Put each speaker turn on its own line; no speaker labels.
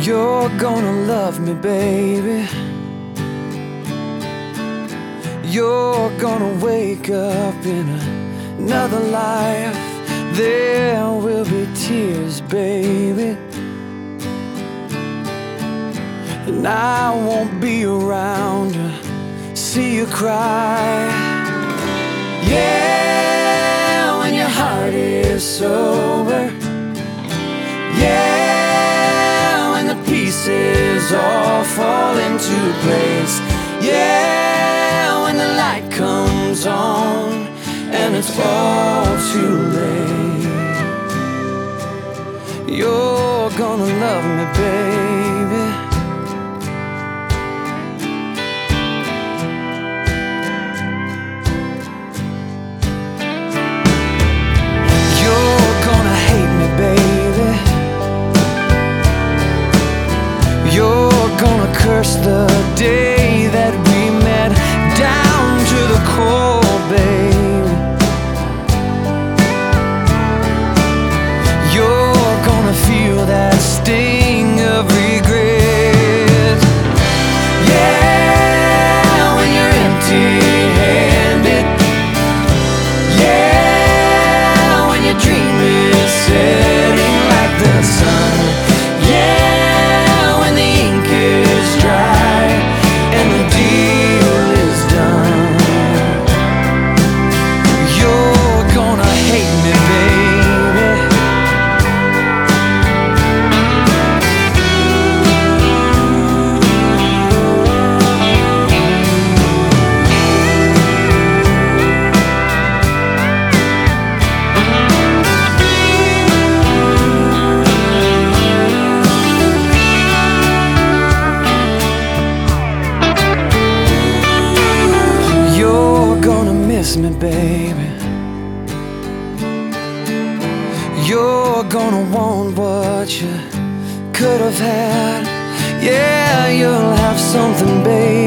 You're gonna love me, baby. You're gonna wake up in another life. There will be tears, baby, and I won't be around to see you cry. Yeah, when your heart is sober. Yeah, when the pieces all fall into place. Yeah, when the light comes on and it's all too late. You're gonna love me, baby. You're gonna hate me, baby. You're gonna curse the day that we met down to the core, babe. You're gonna feel that sting of regret. Yeah, when you're empty-handed. Yeah, when your dream is setting like the sun. Yeah, when the ink is dry and the deal is done. You're gonna hate me, baby. You're gonna miss me, baby. You're gonna want what you could have had. Yeah, you'll have something, baby.